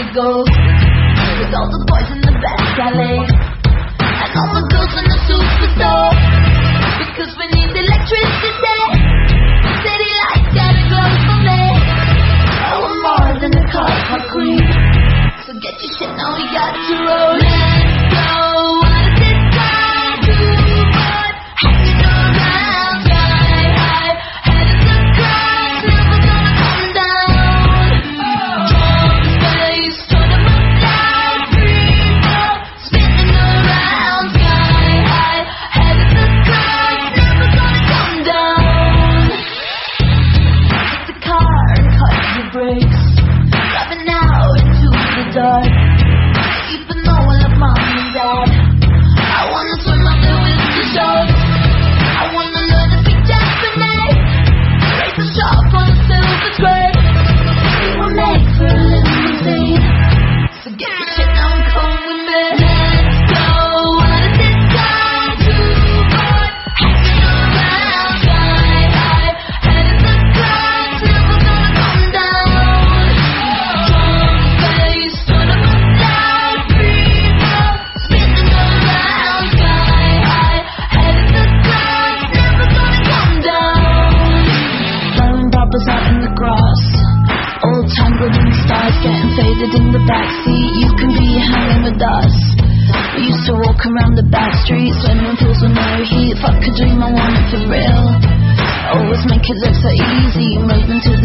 we go. With all the boys in the back alley and all the girls in the superstore. Because we need electricity. City lights gotta glow for me. Oh, we're more than a car for green. So get your shit now, we got to roll. Let's go. What is it time to run? Hanging around sky high. Head of the clouds, never gonna come down. Drum space, turn them up loud. Free fall, spinning around sky high. Head of the clouds, never gonna come down. Hit the car and cut the brakes. Driving out into the dark. Even though I love mom and dad, I wanna swim out there with the sharks. I wanna learn to speak Japanese. Raise a shark on a silver tray. We were made for a limousine. So get your shit now and come with me. Let's go. What is it time to run? Hanging around sky high. Head in the clouds, never gonna come down. Drum space, turn them up loud. Free fall, spinning around sky high. Head in the clouds, never gonna come down. Blowing bubbles out in the grass. All tangled in the stars, getting faded in the backseat. You can be hanging with us. We used to walk around the back streets, swimming pools with no heat. Fuck a dream, I want it for real. Always make it look so easy, moving to